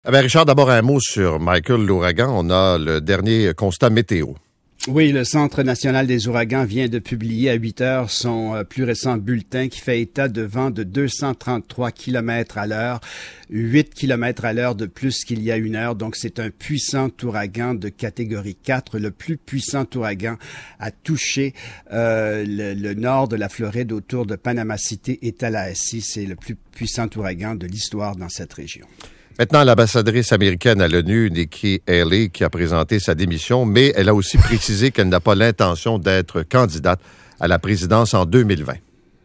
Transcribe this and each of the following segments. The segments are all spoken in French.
Richard, d'abord un mot sur Michael l'ouragan. On a le dernier constat météo. Oui, le Centre national des ouragans vient de publier à 8 heures son plus récent bulletin qui fait état de vents de 233 km à l'heure, 8 km à l'heure de plus qu'il y a une heure. Donc, c'est un puissant ouragan de catégorie 4, le plus puissant ouragan à toucher le nord de la Floride autour de Panama City et Tallahassee. C'est le plus puissant ouragan de l'histoire dans cette région. Maintenant, l'ambassadrice américaine à l'ONU, Nikki Haley, qui a présenté sa démission, mais elle a aussi précisé qu'elle n'a pas l'intention d'être candidate à la présidence en 2020.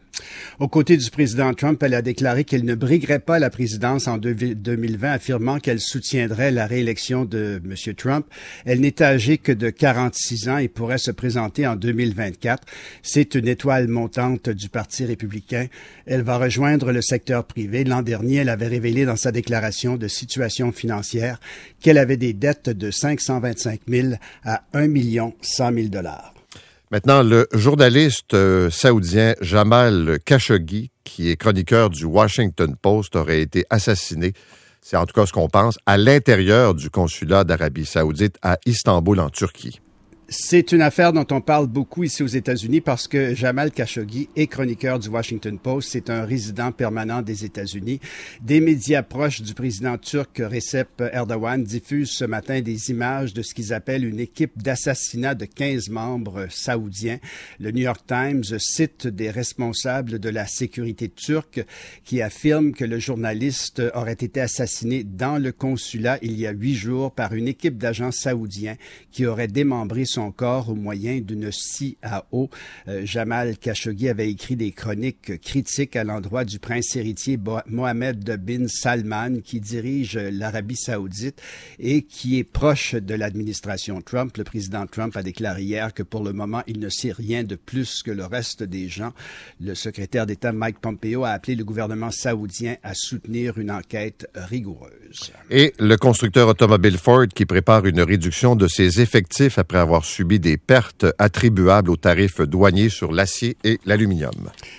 Aux côtés du président Trump, elle a déclaré qu'elle ne briguerait pas la présidence en 2020, affirmant qu'elle soutiendrait la réélection de M. Trump. Elle n'est âgée que de 46 ans et pourrait se présenter en 2024. C'est une étoile montante du Parti républicain. Elle va rejoindre le secteur privé. L'an dernier, elle avait révélé dans sa déclaration de situation financière qu'elle avait des dettes de 525 000 à 1 100 000 $. Maintenant, le journaliste saoudien Jamal Khashoggi, qui est chroniqueur du Washington Post, aurait été assassiné, c'est en tout cas ce qu'on pense, à l'intérieur du consulat d'Arabie saoudite à Istanbul, en Turquie. C'est une affaire dont on parle beaucoup ici aux États-Unis parce que Jamal Khashoggi est chroniqueur du Washington Post. C'est un résident permanent des États-Unis. Des médias proches du président turc Recep Erdogan diffusent ce matin des images de ce qu'ils appellent une équipe d'assassinat de 15 membres saoudiens. Le New York Times cite des responsables de la sécurité turque qui affirment que le journaliste aurait été assassiné dans le consulat il y a 8 jours par une équipe d'agents saoudiens qui aurait démembré son corps au moyen d'une scie à eau. Jamal Khashoggi avait écrit des chroniques critiques à l'endroit du prince héritier Mohammed bin Salman qui dirige l'Arabie saoudite et qui est proche de l'administration Trump. Le président Trump a déclaré hier que pour le moment, il ne sait rien de plus que le reste des gens. Le secrétaire d'État Mike Pompeo a appelé le gouvernement saoudien à soutenir une enquête rigoureuse. Et le constructeur automobile Ford qui prépare une réduction de ses effectifs après avoir subi des pertes attribuables aux tarifs douaniers sur l'acier et l'aluminium.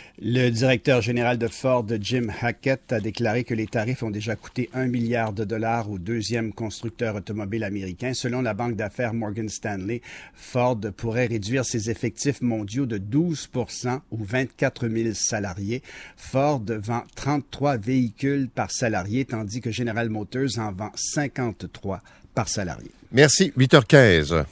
Le directeur général de Ford, Jim Hackett, a déclaré que les tarifs ont déjà coûté $1 milliard au deuxième constructeur automobile américain. Selon la banque d'affaires Morgan Stanley, Ford pourrait réduire ses effectifs mondiaux de 12% ou 24 000 salariés. Ford vend 33 véhicules par salarié, tandis que General Motors en vend 53 par salarié. Merci, 8h15.